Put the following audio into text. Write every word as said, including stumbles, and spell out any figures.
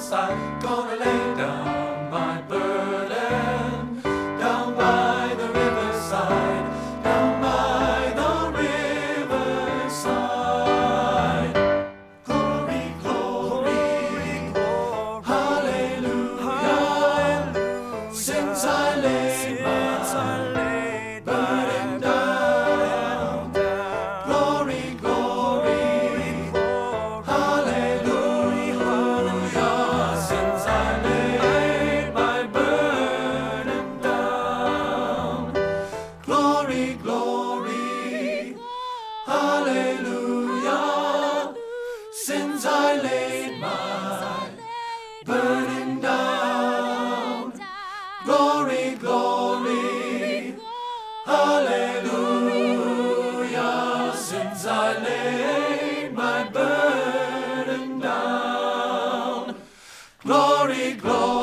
riverside, gonna lay down my burden, down by the riverside, down by the riverside. Glory, glory, hallelujah, since I laid my burden down. Glory, glory, hallelujah, since I laid my burden down. Glory, glory, hallelujah, since I laid my burden down. Glory, glory, hallelujah, since I laid my burden down. Glory, glory.